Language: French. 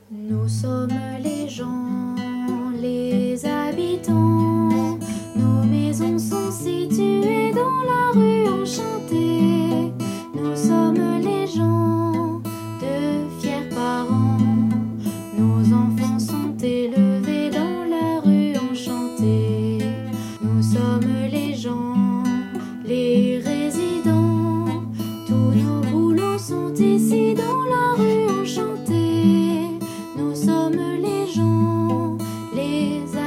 Nous sommes les gens, les habitants. Nos maisons sont situées dans la rue enchantée. Nous sommes les gens de fiers parents. Nos enfants sont élevés dans la rue enchantée. Nous sommes les gens, les résidents. Tous nos boulots sont ici dans la rue enchantée. Nous sommes les gens, les